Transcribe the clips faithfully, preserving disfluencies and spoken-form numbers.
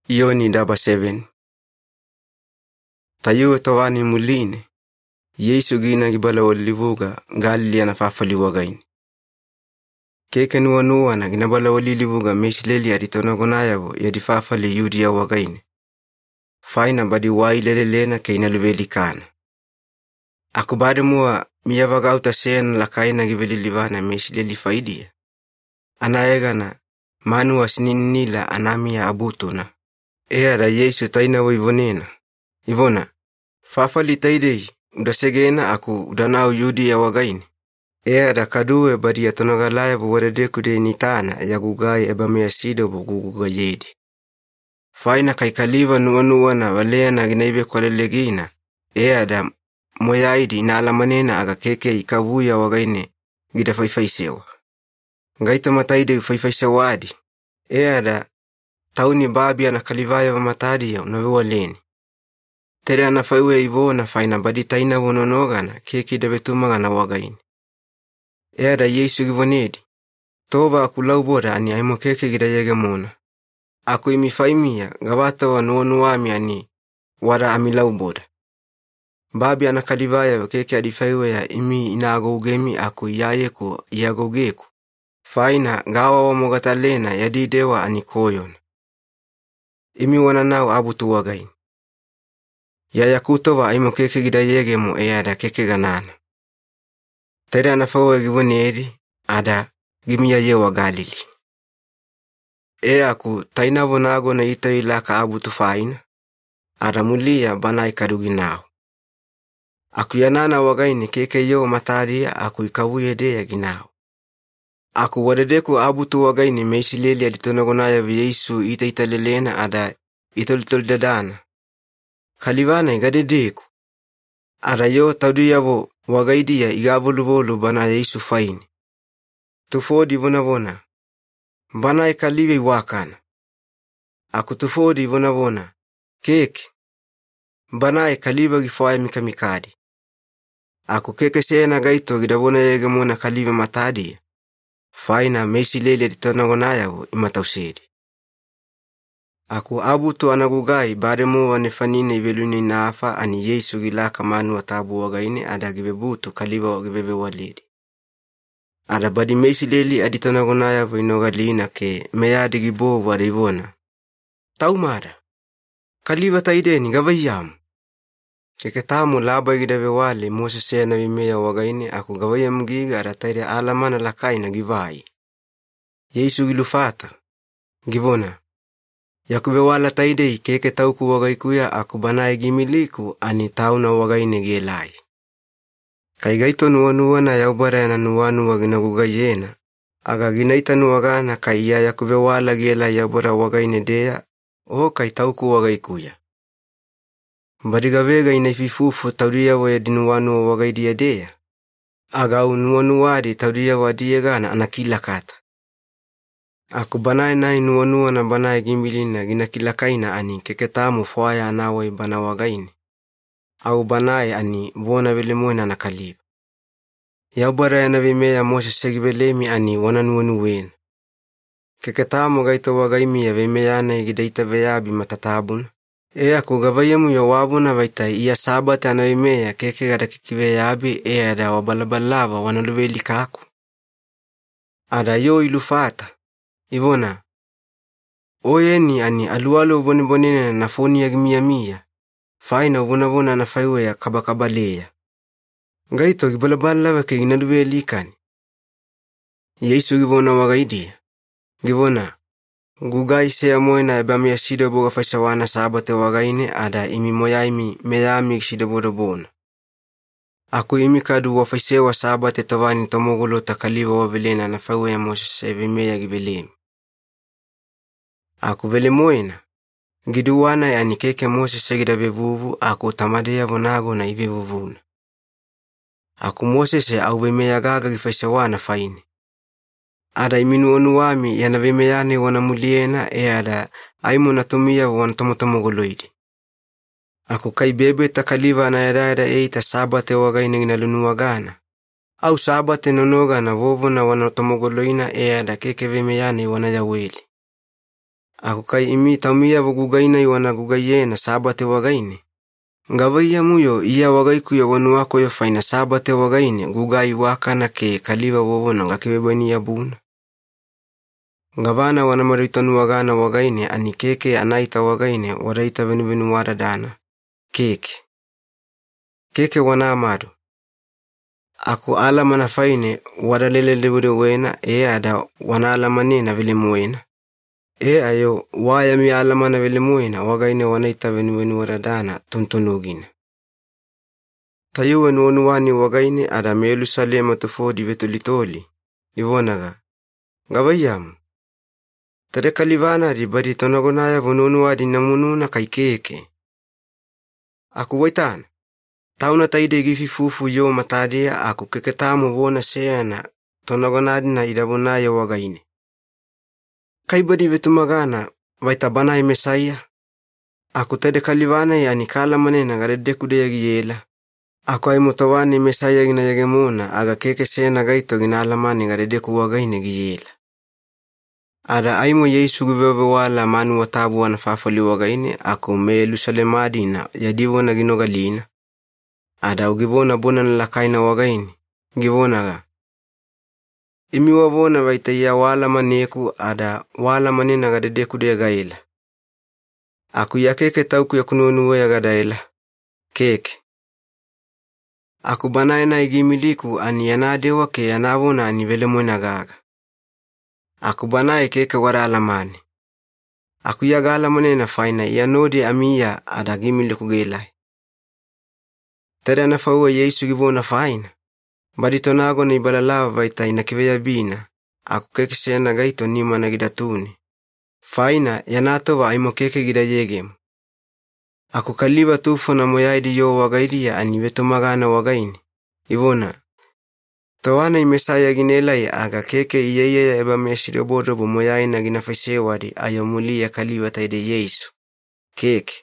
Yoni daba seven. Tayo tawani muline. Yesu gina gibala walivuga Galili anafafali wagain. Keke nuwa nuwa na ginabala walilivuga meshleli aditona gonayavo yadifafali yudia wagain. Faina badi wailele lena keina luveli kana. Akubade mua miyavaga utasena lakaina giveli livana meshleli faidia. Anaegana manu asninila anamia abutuna. Ea da Yesu taina wa ivonena. Ivona, fafali taidei, udasegena aku udanau yudi ya wagaini. Ea da kaduwe badi ya tonogalaya buwaredeku de nitana ya gugai eba measido buguguga yedi. Faina kaikaliva nuwa nuwa na walea na ginaibe kwa lelegina. Ea da moyaidi na alamanena aga keke ikavuya wagaini gida faifaisewa. Ngaita mataide ufaifaisewaadi. Ea da tauni babi anakalivaya wa matadi ya unawewa leni. Tere anafaiwe ivona faina badi taina wononogana keki dabetumagana wagaini. Ea da Yesu givonedi. Tova akulau boda ani aimo keke gida yege mona. Aku imi faimia gawata wa nuonuami ani wada amilau boda. Babi anakalivaya wa keke adifaiwe ya imi inagogemi aku iyayeku iyagogeku. Faina gawa wa mogatalena yadidewa ani koyon. Imi wana nao abutu wagain. Ya yakuto wa aimo keke gida yege mo ea da keke ganana. Tere anafawe givonedi, ada gimia yewa Galili. Ea ku taina vonago na ita ilaka abutu faina, ada mulia banai karugi nao. Aku yanana wagaini keke yewa matadia aku ikavuye dea ginao. Aku wadedeku abutu wagaini meishileli aditonagonaya vi Yesu ita ita lelena ada itolitol dadana. Kalivana igadedeku. Ada yo taudiyavo wagaidia igavolu bana Yesu faini. Tufodi vona vona. Bana ikalive wakana. Aku tufodi vona vona. Keke. Bana ikalive gifaya mikamikadi. Aku keke sena gaito gidavona yege mona kalive matadia. Faina meishileli aditonagonaya imatausedi. Aku abutu anagugai baremu wanefanine iveluni naafa ani Yesu gilaka manu watabu wagaini ada gibebutu kaliva gibebe walidi. Ada badi meishileli aditonagonaya inogalina ke meyadi gibo wadivona. Taumada. Kaliva taideni gavayamu. Keke tamu laba gidebe wale Mose sena vimeya wagaini aku gavayamu giga ada taide alamana lakaina givai. Yesu gilufata. Givona. Yakube wala taidei keke tauku wagaikuya aku banae gimiliku ani tauna wagaine gelai. Kaigaito nuwa nuwa na yaubara na nuwa nuwa ginagugayena. Aga ginaita nuwa gana kaiya yakube wala gela yaubara wagaine dea o kai tauku wagaikuya. Badigavega inaififufu taudia wa dinuwa nuwa wagaidia dea. Aga unuwa nuwadi taudia wadia gana anakila kata. Aku banae nai nuwa nuwa na banae gimilina gina kilakaina ani keke tamu fuaya anawai bana wagaini. Au banae ani vona velemoina na kaliba. Yaubara ya navimea Mose segibelemi ani wana nuwa nuwena. Keke tamu gaito wagaimi ya vimeyana igidaita veyabi matatabuna. Ea kugavayemu ya wabuna vaita iya sabata na vimea keke gada kikiveyabi ea da wabalabalava wanaluveli kaku. Ada yo ilufata. Ivona, oyeni ani alualo boni bonine na foni ya gimia mia. Faina ubona bona na faiwe ya kabakabaleya. Ngaito gibalabala ke ginaduwe likani. Yesu gibona wagaidia. Gibona, gugai sea moina ebami ya shida boga fashawana sabate wagaine ada imi moya imi meyami shida boda bona. Aku imi kadu wafaisewa sabate tawani tomogolo takaliwa wavelena na faiwe ya Moses evimeya gibelemi. Aku vele moina. Giduwana ya nikeke Mose segida bevuvu aku tamadea vonago na ive vuvuna. Aku Mose se au vemeya gaga gifaisawana faini. Ada iminu onuwami ya na vemeyane wana muliena e ada aimu natumia wana tomotomogoloidi. Aku kai bebe takaliva na yadaida eita sabate wagaine gina lunuwagana. Au sabate nonoga na vovo na wana tomogoloina e ada keke vemeyane wana yaweli. Aku kai imi tamia vugugaina iwana gugayena sabate wagaine. Ngavaya muyo iya wagaikuya wanu wako yo faina sabate wagaine gugai wakana ke kaliva wowono ngakibebani yabuna. Ngavana wana maritonu wagana wagaine ani keke anaita wagaine waraita venivenu waradana. Keke. Keke wana amadu. Aku alama na faine wadalele liwure wena e ada wana alama nena vile muwena. E ayo waya mi alama na vile muwena wagaine wanaita venivenu waradana tuntunugina. Tayuwe nuonuwani wagaine ada melu salema tufodi vetulitoli. Iwonaga. Ngavayamu. Tere kalivana di bari tonagonaya vununuwadi namununa kai keke. Aku waitana. Tauna taide gifi fufu yo matadia aku keketamu wona seana tonagonadi na idabonaya wagaine. Kai bari vetumagana vaitabana mesaya. Aku tere kalivana yani kala manena garede kudeya giyela. Aku ay mutawani mesaya gina yagemuna aga keke seana gaito gina alamani garede kuwagaine giyela. Ada aimo Yesu gubebe wala manu watabu wana fafali wagaine aku melu salemadina yadivona ginogalina. Ada ugivona bona nalakaina wagaine. Givona ga. Imi wabona vaitaya wala maneku ada wala manena gadede kude gaila. Aku ya keke tauku ya kununu ya gadaila. Keke. Aku banaina igimiliku ani yanadewa ke yanavona ani vele mwena gaga. Aku banae keke wara alamani. Aku ya gala manena faina ya nodi amiya ada gimiliku gelai. Tere na faua Yesu givona faina. Barito nago ni balalava vaita inakiveya bina. Aku keke sena gaito nima na gidatuni. Faina yanatova aimo keke gida yegemu. Aku kaliva tufo na moyaidi yo wagaidia ani veto magana wagaini. Ivona. Tawana imesaya ginelai aga keke iyeye eba meshire bodobo moyai na ginafasewadi ayomuli ya kaliva taide Yesu. Keke.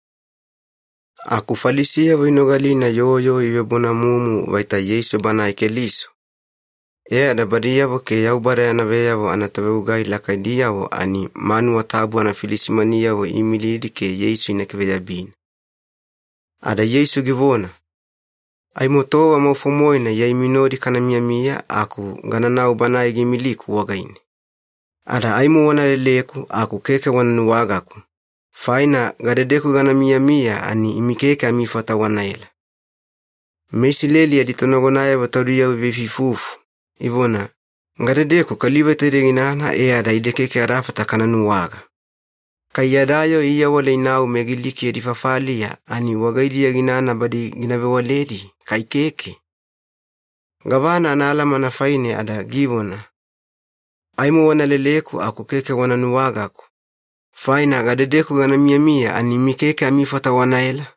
Aku falisia vinogalina yoyo iwebona mumu vaita Yesu bana ikeliso. Ea da badiyavo ke yaubara ya naveyavo anataveugai lakaidiavo ani manu watabu anafilisimaniavo imilidi ke Yesu inakiveya bina. Ada Yesu givona. Ai motowa maufomoina ya iminodi kana mia mia aku gananau bana igimiliku wagaine. Ada aimu wana leleku aku keke wana nuwagaku. Faina gadedeku gana mia mia ani imikeke amifata wanaila. Mesi leli aditonagonaya wataruya uvefifufu. Ivona. Gadedeku kaliva tereginana e ada idekeke arafata kana nuwaga. Kayadayo iya wale inau megiliki edifafalia ani wagaidia ginana badi ginawe waledi kai keke. Gavana analama na faine ada givona. Aimu wana leleku aku keke wana nuwagaku. Faina gadedeku gana mia mia ani mikeke amifata wanaela.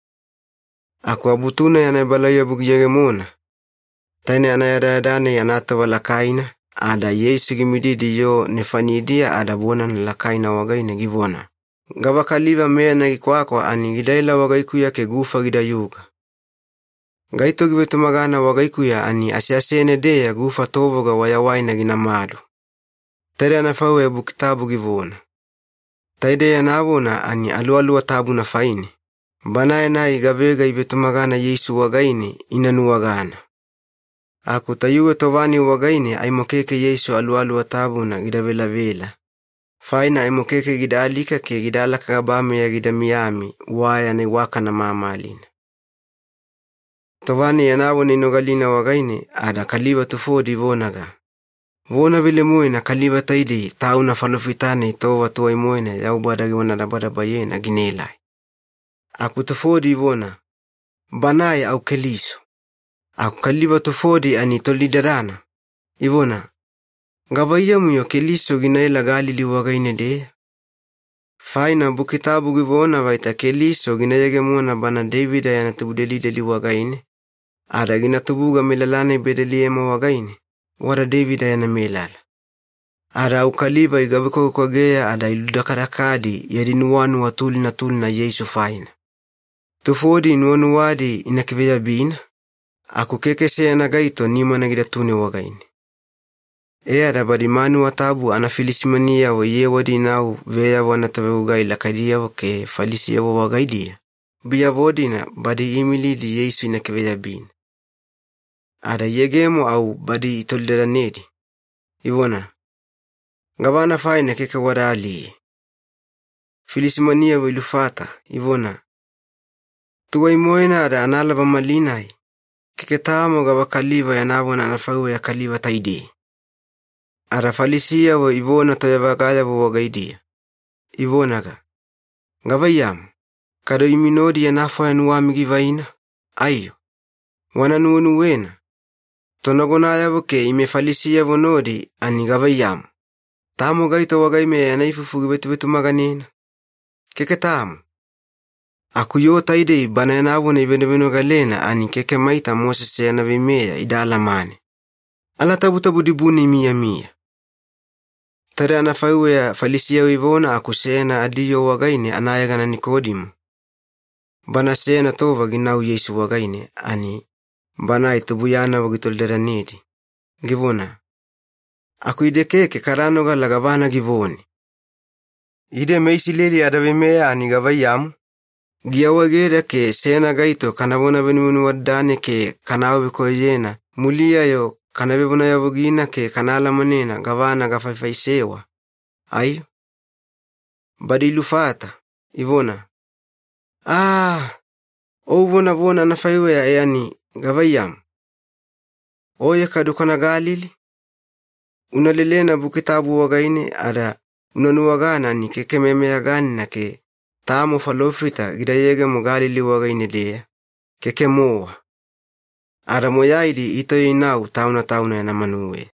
Aku abutuna yana balaya bugiyagemona. Taine anayadadane yanata wala kaina. Ada Yesu gimididi yo nefanidia ada bona nalakaina wagaine givona. Gava kaliva mea nagikwako ani gidaila wagaikuya ke gufa gidayuga. Gaito givetu magana wagaikuya ani asiasene deya gufa tovoga wayawaina ginamadu. Tere anafawe ebu kitabu givona. Taide ya nabona ani alualua tabu na faini. Banae na igavega ivetu magana Yesu wagaine inanu wagana. Aku tayuwe tovani wagaine aimokeke Yesu alualua tabu na gidavela vela. Faina aimokeke gidalika ke gidala kagabame ya gidamiyami waya ni waka na mamalina. Tovani ya nabona inogalina wagaine ada kaliva tufodi vonaga. Vona vile muena kaliva taidi tauna falofitane tova tuwa imoena ya ubadagi wana labada bayena ginelai. Aku tufodi vona. Banae au keliso. Aku kaliva tufodi ani tolidarana. Ivona. Ngavaya muyo keliso ginaela galili wagaine de. Faina bukitabu givona vaita keliso ginayage muona bana Davida ya natubudeli deli wagaine. Ada ginatubuga milalane bedeli ema wagaine. Wara Davida ya na milala. Ada ukaliva igabiko kwa gea ada iludakarakadi yadinuwanu watuli na tuli na Yesu faina. Tufodi nuwanu wadi inakiveya bina. Aku keke seya na gaito nima na gidatune wagaine. E ada badi manu watabu ana Filisimania wo ye wadi nau veya wana tawe ugai lakadia wo ke falisia wo wagaidia. Bia vodina badi imili di Yesu ina keveya bin. Ada yegemo au badi itoldera nedi. Iwona. Ngavana faina keke wada ali. Filisimania wo ilufata. Iwona. Tuwa imoena ada analaba malinai. Keke tamo gawa kaliva ya nabona anafawe ya kaliva taidi. Ara falisia wo Iwona toya wakaya wo wagaidia. Iwonaga. Ngavayam. Kado iminodi ya nafa ya nuwamigi vaina. Ayo. Wana nuonu wena. Tonogonaya wo ke ime falisia wo nodi ani gavayam. Tamo gaito wagaime ya naifufugi betu betu maganina. Keke tamo. Aku yo taide bana ya nabona ibendebeno galena ani keke maita Moses ya navimea idala mane. Ala tabu tabu dibuni mia mia. Tare anafawe ya falisia wo Iwona aku sena adiyo wagaine anayaga na Nikodimu. Bana sena tova ginau Yesu wagaine ani bana itubuyana wagitoldera nedi. Givona. Aku ide keke karanoga lagavana givoni. Ide meisi leli adavimea ani gavayamu. Giawagere ke sena gaito kanabona venimunu wadane ke kanawe koyena. Mulia yo kanabebona yavugina ke kanala manena gavana gafaifaisewa. Ayo. Badi lufata. Iwona. Ah. O vona vona nafaiwe ya yani gavayam. Oye kadukana Galili. Unalelena bukitabu wagaine ada unanuwagana ni keke meme ya gani na ke tamo falofita gidayege mo Galili wagaine dea. Keke moa. Ada moyaidi ito inau tauna tauna ya namanuwe.